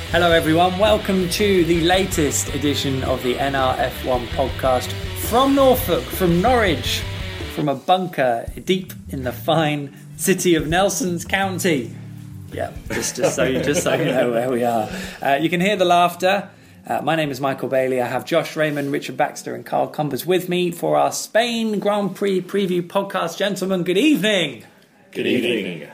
Hello everyone, welcome to the latest edition of the NRF1 podcast from Norfolk, from Norwich, from a bunker deep in the fine city of Nelsons County. Yeah, just so you know where we are. You can hear the laughter. My name is Michael Bailey. I have Josh Raymond, Richard Baxter and Carl Cumbers with me for our Spain Grand Prix preview podcast. Gentlemen, good evening. Good evening.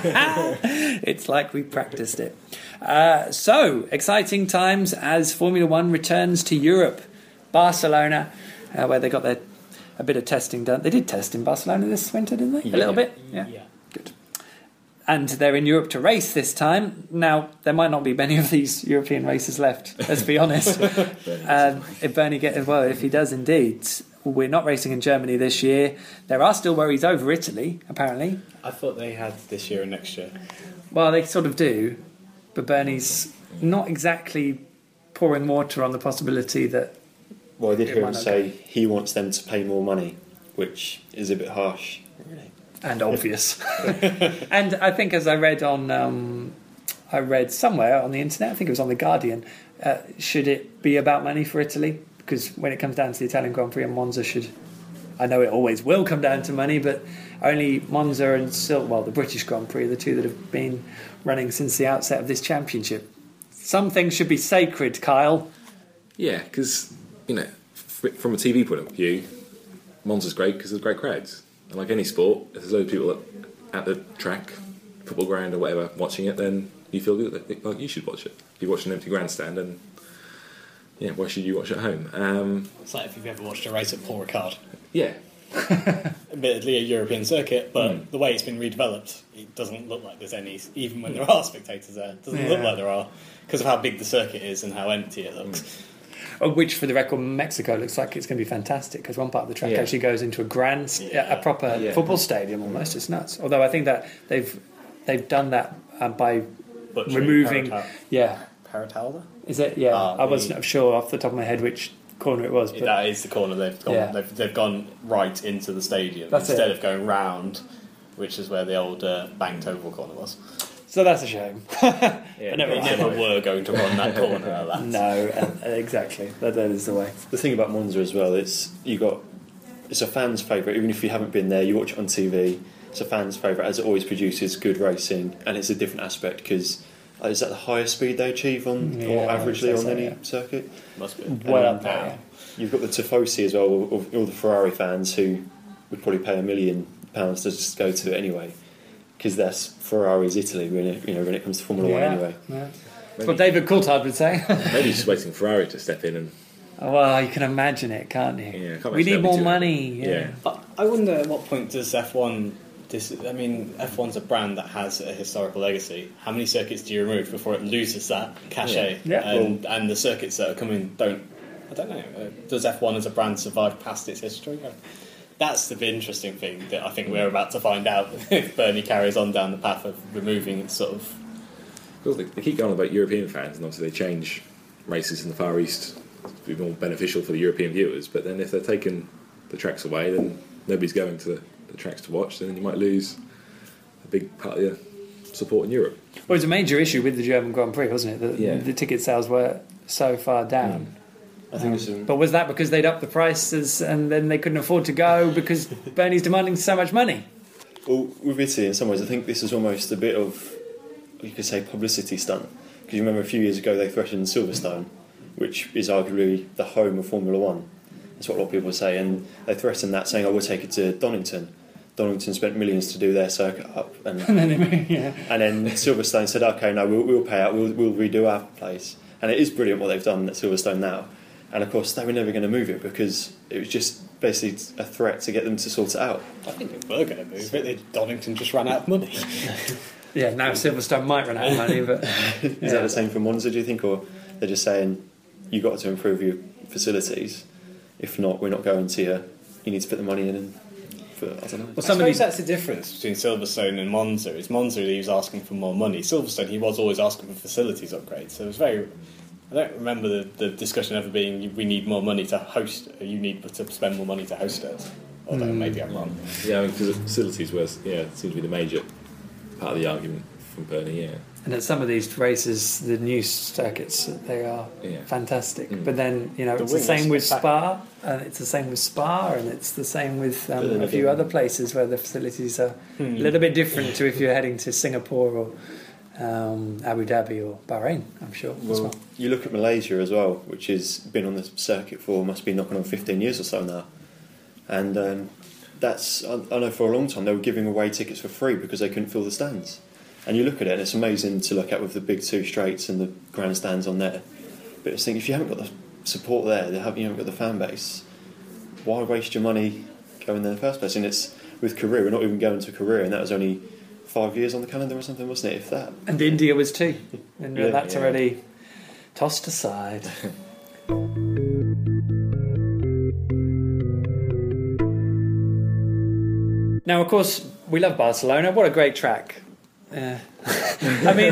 It's like we practiced it. So, exciting times as Formula One returns to Europe. Barcelona, where they got a bit of testing done. They did test in Barcelona this winter, didn't they? A little bit? Yeah. Good. And they're in Europe to race this time. Now, there might not be many of these European races left, let's be honest. If Bernie if he does indeed. We're not racing in Germany this year. There are still worries over Italy, apparently. I thought they had this year and next year. Well, they sort of do. But Bernie's not exactly pouring water on the possibility that... Well, I did hear him say he wants them to pay more money, which is a bit harsh, really. And obvious. And I think as I read somewhere on the internet, I think it was on The Guardian, should it be about money for Italy? Because when it comes down to the Italian Grand Prix and Monza I know it always will come down to money, but only Monza and the British Grand Prix are the two that have been running since the outset of this championship. Some things should be sacred, Kyle. Yeah, because, from a TV point of view, Monza's great because there's great crowds. And like any sport, if there's loads of people at the track, football ground or whatever, watching it, then you feel good, like you should watch it. If you watch an empty grandstand, and why should you watch at home? It's like if you've ever watched a race at Paul Ricard. Yeah. Admittedly a European circuit, but the way it's been redeveloped, it doesn't look like there's any, even when there are spectators there, it doesn't look like there are, because of how big the circuit is and how empty it looks. Which, for the record, Mexico looks like it's going to be fantastic, because one part of the track actually goes into a proper football stadium almost. It's nuts. Although I think that they've done that by removing... Paratalda? Is it? Yeah. I wasn't sure off the top of my head which corner it was. But that is the corner they've gone. They've gone right into the stadium instead of going round, which is where the old banked oval corner was. So that's a shame. They never were going to run that corner like that. No, exactly. That is the way. The thing about Monza as well, it's a fan's favourite. Even if you haven't been there, you watch it on TV. It's a fan's favourite, as it always produces good racing, and it's a different aspect because. Is that the highest speed they achieve on, or averagely on any circuit? Must be. Well, you've got the Tifosi as well, of all the Ferrari fans who would probably pay £1 million to just go to it anyway, because that's Ferrari's Italy when it comes to Formula One anyway. Yeah. That's what David Coulthard would say. Maybe just waiting for Ferrari to step in and. Well, you can imagine it, can't you? Yeah, we need more money. Yeah. But I wonder at what point does F1. F1's a brand that has a historical legacy. How many circuits do you remove before it loses that cachet? And the circuits that are coming don't. I don't know. Does F1 as a brand survive past its history? That's the interesting thing that I think we're about to find out if Bernie carries on down the path of removing its sort of. Well, they keep going about European fans, and obviously they change races in the Far East to be more beneficial for the European viewers. But then if they're taking the tracks away, then nobody's going to the tracks to watch, then you might lose a big part of your support in Europe. Well, it was a major issue with the German Grand Prix, wasn't it? The ticket sales were so far down. I think but was that because they'd upped the prices and then they couldn't afford to go because Bernie's demanding so much money? Well, with Italy, in some ways, I think this is almost a bit of, you could say, publicity stunt. Because you remember a few years ago they threatened Silverstone, which is arguably the home of Formula One. That's what a lot of people say, and they threatened that, saying, we'll take it to Donington. Donington spent millions to do their circuit up, and then Silverstone said, okay, no, we'll pay out, we'll redo our place. And it is brilliant what they've done at Silverstone now. And of course, they were never going to move it because it was just basically a threat to get them to sort it out. I think they were going to move it. Donington just ran out of money. Now Silverstone might run out of money, but is that the same for Monza, do you think, or they're just saying you've got to improve your facilities? If not, we're not going to you. You need to put the money in. I don't know. Well, I suppose that's the difference between Silverstone and Monza. Is Monza he was asking for more money. Silverstone he was always asking for facilities upgrades. So it was very. I don't remember the discussion ever being we need more money to host. You need to spend more money to host it. Although maybe I'm wrong. Yeah, because facilities seems to be the major part of the argument from Bernie. Yeah. And at some of these races, the new circuits, they are fantastic. But then, it's the same with Spa, and it's the same with Spa, and it's the same with a few other places where the facilities are a little bit different to if you're heading to Singapore or Abu Dhabi or Bahrain, I'm sure. Well, you look at Malaysia as well, which has been on the circuit for, must be knocking on 15 years or so now. And I know for a long time they were giving away tickets for free because they couldn't fill the stands. And you look at it and it's amazing to look at with the big two straights and the grandstands on there. But I think if you haven't got the support there, you haven't got the fan base, why waste your money going there in the first place? And it's with Korea, we're not even going to Korea, and that was only 5 years on the calendar or something, wasn't it, if that? And India was too. And that's already tossed aside. Now, of course, we love Barcelona. What a great track. I mean,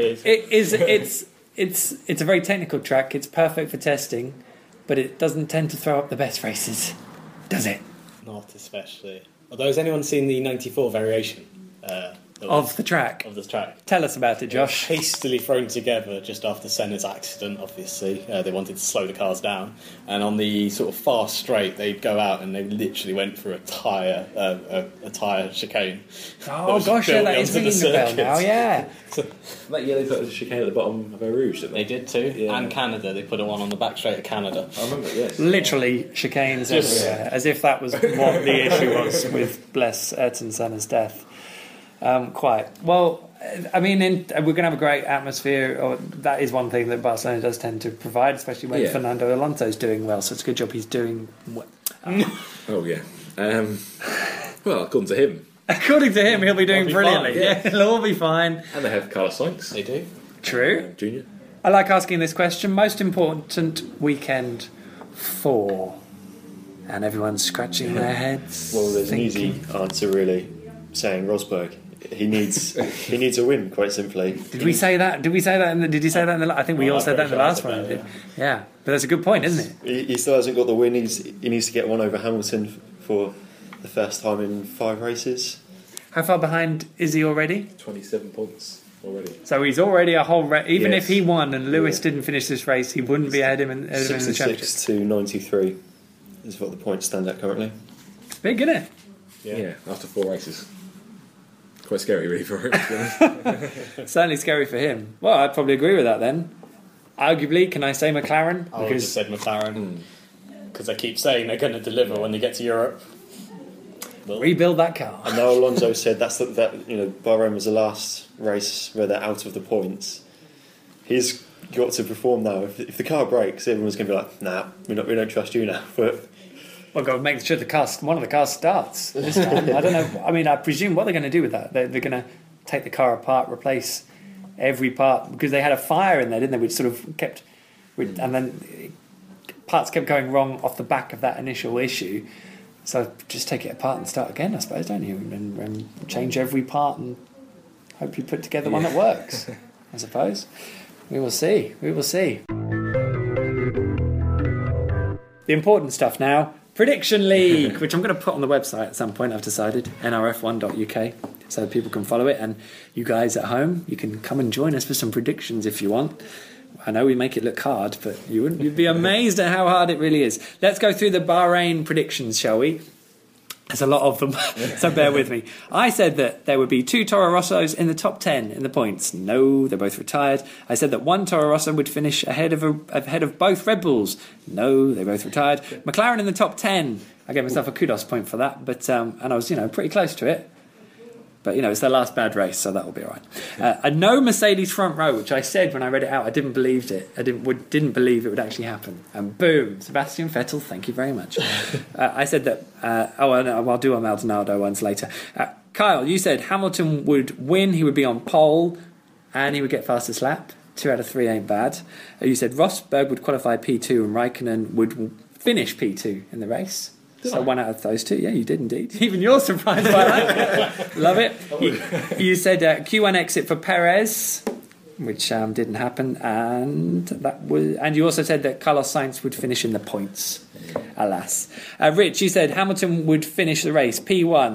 it's a very technical track. It's perfect for testing, but it doesn't tend to throw up the best races, does it? Not especially. Although, has anyone seen the 94 variation of the track? Of the track. Tell us about it, Josh. Hastily thrown together just after Senna's accident, obviously. They wanted to slow the cars down. And on the sort of fast straight, they'd go out and they literally went for a tyre chicane. Oh, gosh, that is ringing the bell now, yeah. They put a chicane at the bottom of Eau Rouge, didn't they? They did too. Yeah. And Canada, they put one on the back straight of Canada. I remember, yes. Literally chicanes everywhere, as if that was what the issue was with, bless, Ayrton Senna's death. Quite. Well, I mean, we're going to have a great atmosphere. That is one thing that Barcelona does tend to provide, especially when Fernando Alonso's doing well. So it's a good job he's doing well. Oh, yeah. Well, according to him. According to him, he'll be doing brilliantly. Fine, yeah. He'll all be fine. And they have Carlos Sainz. They do. True. Junior. I like asking this question. Most important weekend for... And everyone's scratching their heads. Well, there's an easy answer, really, saying Rosberg. He needs a win, quite simply. Did we say that? Did you say that in the? I think we all said that in the last one. Yeah, but that's a good point, isn't it? He still hasn't got the win. He needs to get one over Hamilton for the first time in 5 races. How far behind is he already? 27 points already. So he's already a whole race. Even if he won and Lewis didn't finish this race, he wouldn't be ahead of him in the championship. 66 to 93 is what the points stand at currently. It's big, isn't it? Yeah, after 4 races. Quite scary, really, for him. Certainly scary for him. Well, I'd probably agree with that then. Arguably, can I say McLaren? I would have said McLaren because I keep saying they're going to deliver when they get to Europe. Rebuild that car. And now Alonso said Bahrain was the last race where they're out of the points. He's got to perform now. If the car breaks, everyone's going to be like, "Nah, we don't trust you now." But well, got to make sure one of the cars starts this time. I don't know. I mean, I presume what they're going to do with that. They're going to take the car apart, replace every part, because they had a fire in there, didn't they? Which sort of kept, and then parts kept going wrong off the back of that initial issue. So just take it apart and start again, I suppose, don't you? And change every part and hope you put together one that works. I suppose. We will see. We will see. The important stuff now. Prediction League, which I'm going to put on the website at some point, I've decided, nrf1.uk, so people can follow it. And you guys at home, you can come and join us for some predictions if you want. I know we make it look hard, but you'd be amazed at how hard it really is. Let's go through the Bahrain predictions, shall we? There's a lot of them, so bear with me. I said that there would be 2 Toro Rossos in the top 10 in the points. No, they're both retired. I said that 1 Toro Rosso would finish ahead of both Red Bulls. No, they're both retired. McLaren in the top 10. I gave myself a kudos point for that, but and I was pretty close to it. But, it's their last bad race, so that will be all right. A no Mercedes front row, which I said when I read it out, I didn't believe it. I didn't believe it would actually happen. And boom, Sebastian Vettel, thank you very much. I said that... I'll do a Maldonado ones later. Kyle, you said Hamilton would win, he would be on pole, and he would get fastest lap. 2 out of 3 ain't bad. You said Rosberg would qualify P2 and Raikkonen would finish P2 in the race. So 1 out of those 2. Yeah, you did indeed. Even you're surprised by that. Love it. You said Q1 exit for Perez, which didn't happen, and you also said that Carlos Sainz would finish in the points. Alas. Rich, you said Hamilton would finish the race P1.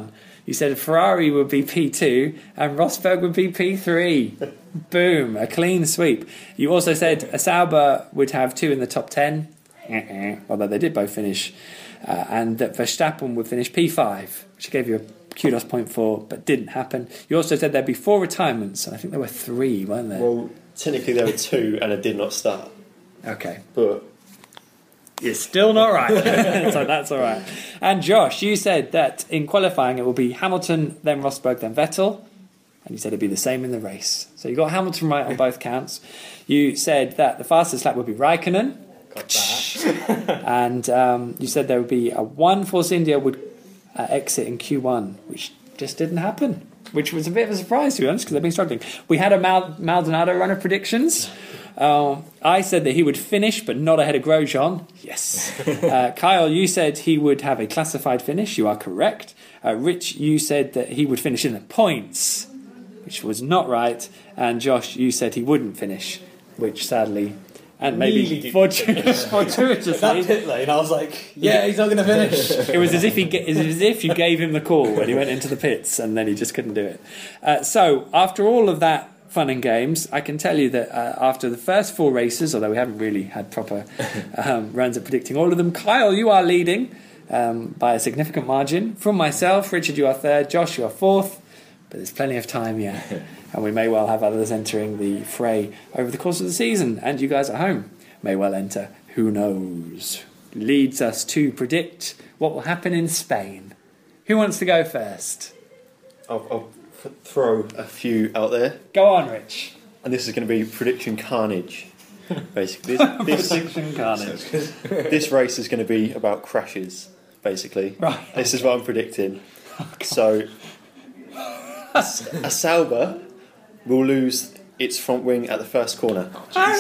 You said Ferrari would be P2 and Rosberg would be P3. Boom, a clean sweep. You also said Sauber would have 2 in the top 10, although they did both finish, and that Verstappen would finish P5, which I gave you a kudos point for, but didn't happen. You also said there'd be 4 retirements, and I think there were 3, weren't there? Well, technically there were 2 and it did not start. Okay. But you're still not right. So that's all right. And Josh, you said that in qualifying it will be Hamilton, then Rosberg, then Vettel. And you said it'd be the same in the race. So you got Hamilton right on both counts. You said that the fastest lap would be Raikkonen. Got that. And you said there would be a 1 Force India would exit in Q1, which just didn't happen. Which was a bit of a surprise, to be honest, because they've been struggling. We had a Maldonado runner predictions. I said that he would finish, but not ahead of Grosjean. Yes. Kyle, you said he would have a classified finish. You are correct. Rich, you said that he would finish in the points, which was not right. And Josh, you said he wouldn't finish, which sadly, and maybe fortuitously, that pit lane, I was like, yeah, he's not going to finish. It was as if you gave him the call when he went into the pits, and then he just couldn't do it. So after all of that fun and games, I can tell you that after the first 4 races, although we haven't really had proper runs at predicting all of them, Kyle, you are leading by a significant margin. From myself, Richard, you are 3rd, Josh, you are 4th, but there's plenty of time yet, and we may well have others entering the fray over the course of the season, and you guys at home may well enter. Who knows? Leads us to predict what will happen in Spain. Who wants to go first? I'll throw a few out there. Go on, Rich. And this is going to be prediction carnage, basically. Prediction carnage. This race is going to be about crashes, basically. Right. This is what I'm predicting. So, a Sauber will lose its front wing at the first corner.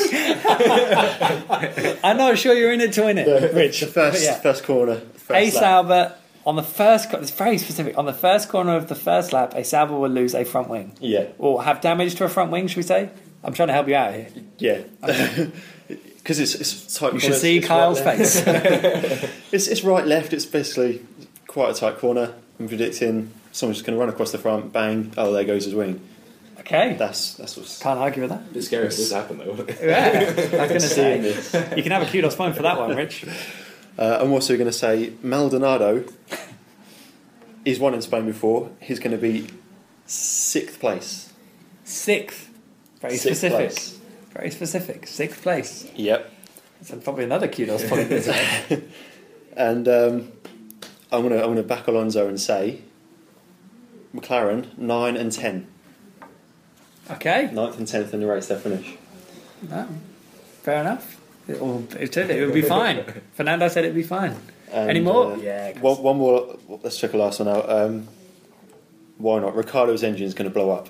I'm not sure you're in it to win it, Rich. The first corner. A Sauber on the first. It's very specific. On the first corner of the first lap, a Sauber will lose a front wing. Yeah. Or have damage to a front wing, should we say? I'm trying to help you out here. Yeah. Because it's tight. You should see Kyle's face. It's right left. It's basically quite a tight corner. I'm predicting someone's just going to run across the front. Bang! Oh, there goes his wing. Okay. That's what's. Can't argue with that. A bit scary if this happened, though, wouldn't it? Yeah. I was going to say. You can have a kudos point for that one, Rich. I'm also going to say Maldonado. He's won in Spain before. He's going to be 6th place. 6th. Very Sixth specific. place. Very specific. 6th place. Yep. So probably another kudos point, isn't it? And I'm going to back Alonso and say McLaren 9 and 10. Okay. 9th and 10th in the race. They'll finish. No. Fair enough. It would be fine. Fernando said it'd be fine. And, Any more? One more. Let's check the last one out. Why not? Ricardo's engine's going to blow up.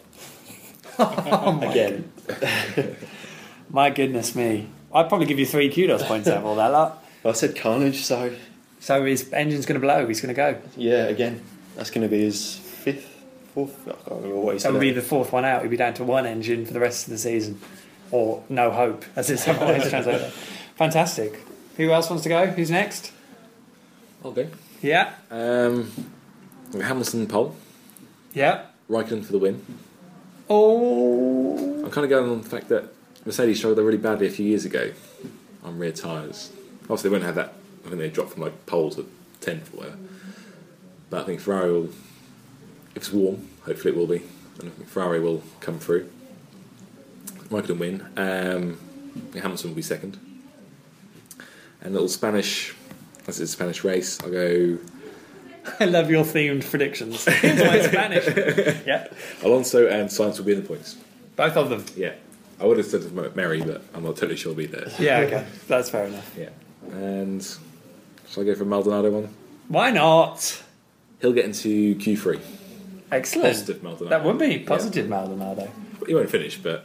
Again. My goodness me. I'd probably give you 3 kudos points out of all that lot. Well, I said carnage, so... So his engine's going to blow. He's going to go. Yeah, again. That's going to be his 5th, 4th... I can't remember what he said. That would be the 4th one out. He'd be down to 1 engine for the rest of the season. Or no hope, as it's always translated. Fantastic. Who else wants to go? Who's next? I'll go. Yeah. Hamilton pole. Yeah. Raikkonen for the win. Oh. I'm kind of going on the fact that Mercedes struggled really badly a few years ago on rear tyres. Obviously, they won't have that. I think they dropped from like pole to 10th or whatever. But I think Ferrari will, if it's warm, hopefully it will be, and I think Ferrari will come through. Raikkonen win. Hamilton will be 2nd. And a little Spanish, as it's a Spanish race, I'll go. I love your themed predictions. It's my Spanish. Yeah. Alonso and Sainz will be in the points. Both of them. Yeah. I would have said Mary, but I'm not totally sure he'll be there. Yeah, okay. That's fair enough. Yeah. And shall I go for Maldonado one? Why not? He'll get into Q3. Excellent. Positive Maldonado. That would be positive Maldonado. He won't finish, but...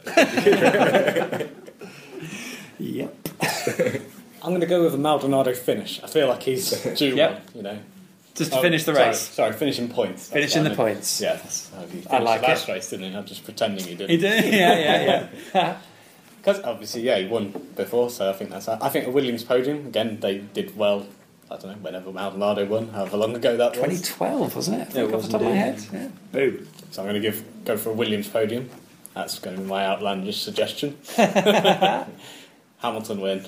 Yep. I'm going to go with a Maldonado finish. I feel like he's due Yep. one, you know. Just to finish the race. Sorry, finishing points. That's Finishing what the I meant. points. Yeah, that's how he finished I like the last it. race, didn't he? I'm just pretending he didn't. He did? Yeah. Because obviously, yeah, he won before, so I think that's that. I think a Williams podium, again, they did well I don't know, whenever Maldonado won, however long ago that was. 2012, wasn't it? I Yeah, think it off was the top of my head. indeed. Yeah. Boom. So I'm going to go for a Williams podium. That's going to be my outlandish suggestion. Hamilton win.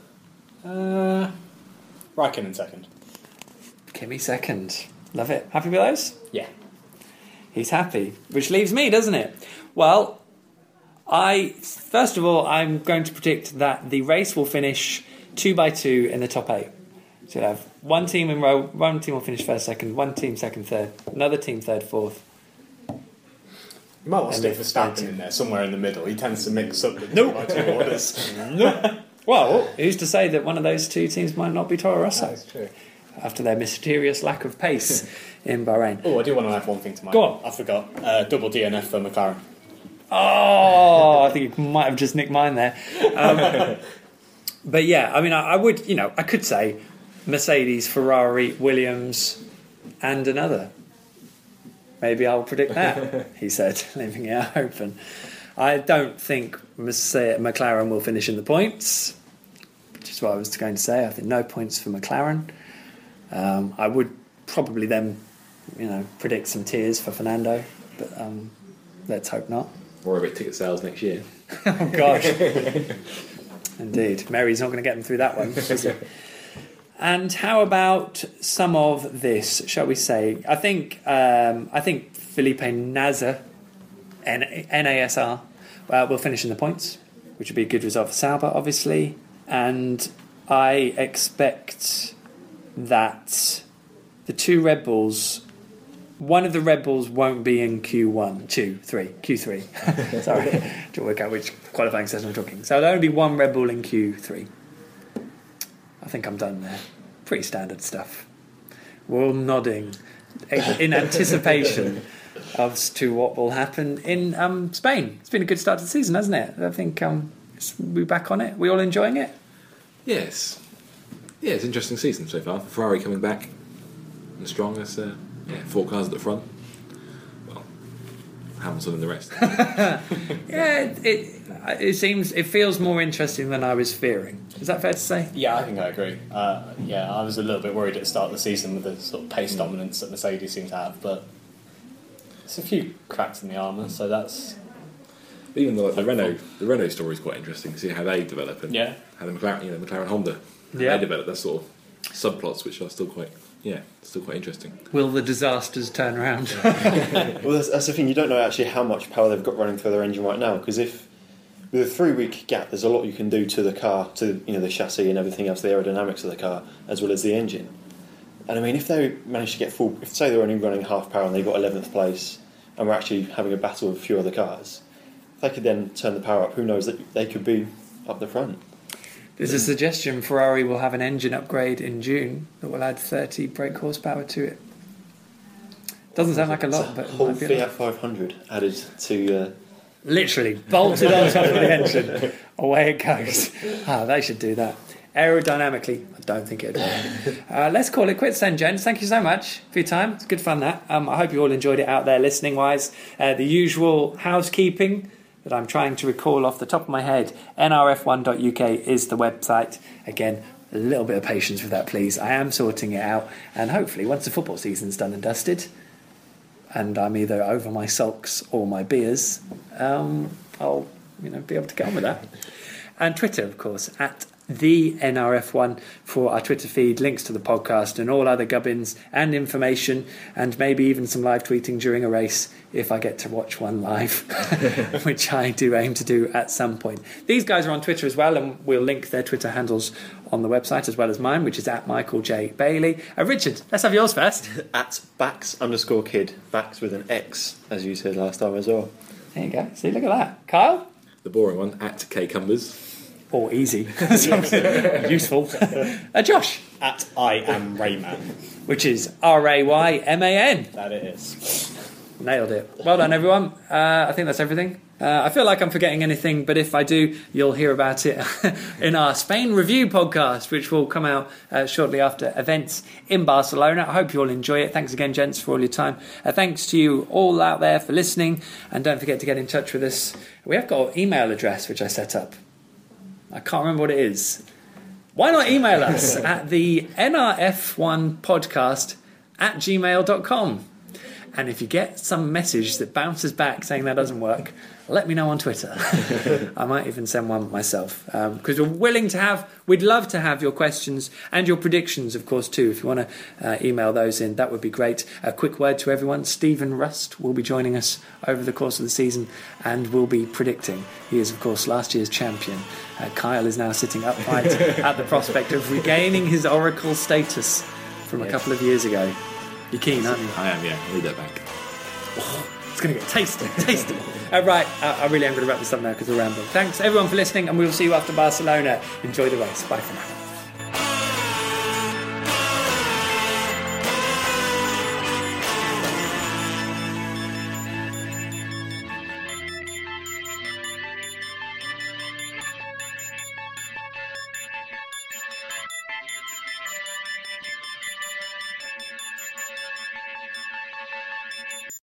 Raikkonen second. Kimi second. Love it. Happy with those? Yeah. He's happy. Which leaves me, doesn't it? Well, first of all, I'm going to predict that the race will finish 2x2 in the top 8. So you'll have one team in row, one team will finish first, second, one team second, third, another team third, fourth. You might want to stick Verstappen in there, somewhere in the middle. He tends to mix up the 2x2 orders. Well, who's to say that one of those two teams might not be Toro Rosso? That's true. After their mysterious lack of pace in Bahrain. Oh, I do want to add one thing to mind. Go on. I forgot. Double DNF for McLaren. Oh, I think you might have just nicked mine there. But yeah, I mean, I would, I could say Mercedes, Ferrari, Williams, and another. Maybe I'll predict that, he said, leaving it open. I don't think McLaren will finish in the points, which is what I was going to say. I think no points for McLaren. I would probably then, predict some tears for Fernando, but let's hope not. Worry about ticket sales next year. Oh, gosh. Indeed. Mary's not going to get them through that one, is he? And how about some of this, shall we say? I think Felipe Nasr, NASR, will finish in the points, which would be a good result for Sauber, obviously. And I expect that the two Red Bulls, one of the Red Bulls won't be in Q3. Sorry, to work out which qualifying session I'm talking. So there'll only be one Red Bull in Q3. I think I'm done there. Pretty standard stuff. We're all nodding in anticipation as to what will happen in Spain. It's been a good start to the season, hasn't it? I think we're back on it. We all enjoying it? Yes. Yeah, it's an interesting season so far. Ferrari coming back and strong. There's 4 cars at the front. Well, Hamilton and the rest. Yeah, it feels more interesting than I was fearing. Is that fair to say? Yeah, I think I agree. I was a little bit worried at the start of the season with the sort of pace dominance that Mercedes seem to have, but there's a few cracks in the armour, so that's... Even the Renault story is quite interesting to see how they develop and how the McLaren Honda they develop their sort of subplots, which are still quite interesting. Will the disasters turn around? Well, that's the thing. You don't know actually how much power they've got running through their engine right now, because if with a 3-week gap, there's a lot you can do to the car, to the chassis and everything else, the aerodynamics of the car, as well as the engine. And I mean, if they manage to get full, if say they're only running half power and they got 11th place, and we're actually having a battle with a few other cars, if they could then turn the power up, who knows, that they could be up the front. There's a suggestion Ferrari will have an engine upgrade in June that will add 30 brake horsepower to it. Doesn't sound like a lot, but it whole might be a lot. Fiat 500 added to... Literally bolted on top of the engine. Away it goes. They should do that. Aerodynamically, I don't think it'd work. Let's call it quits then, gents. Thank you so much for your time. It's good fun, that. I hope you all enjoyed it out there listening-wise. The usual housekeeping that I'm trying to recall off the top of my head, nrf1.uk is the website. Again, a little bit of patience with that, please. I am sorting it out, and hopefully once the football season's done and dusted, and I'm either over my sulks or my beers, I'll be able to get on with that. And Twitter, of course, at the NRF1 for our Twitter feed, links to the podcast and all other gubbins and information, and maybe even some live tweeting during a race if I get to watch one live, which I do aim to do at some point. These guys are on Twitter as well, and we'll link their Twitter handles on the website as well as mine, which is at Michael J. Bailey. Richard, let's have yours first. At Bax_kid. Bax with an X, as you said last time as well. There you go. See, look at that. Kyle? The boring one, at K Cumbers. Or easy. Useful. Josh? At I am Rayman. Which is RAYMAN. That it is. Nailed it. Well done, everyone. I think that's everything. I feel like I'm forgetting anything, but if I do, you'll hear about it in our Spain Review podcast, which will come out shortly after events in Barcelona. I hope you all enjoy it. Thanks again, gents, for all your time. Thanks to you all out there for listening, and don't forget to get in touch with us. We have got an email address, which I set up. I can't remember what it is. why not email us at the nrf1podcast@gmail.com. And if you get some message that bounces back saying that doesn't work, let me know on Twitter. I might even send one myself, because we'd love to have your questions and your predictions, of course, too. If you want to email those in, that would be great. A quick word to everyone: Stephen Rust will be joining us over the course of the season and will be predicting. He is, of course, last year's champion. Kyle is now sitting upright at the prospect of regaining his Oracle status from a couple of years ago. You're keen, aren't you? I am, yeah. I need that back. Oh, it's going to get tasty. Right, I really am going to wrap this up now because we're rambling. Thanks, everyone, for listening, and we will see you after Barcelona. Enjoy the race. Bye for now.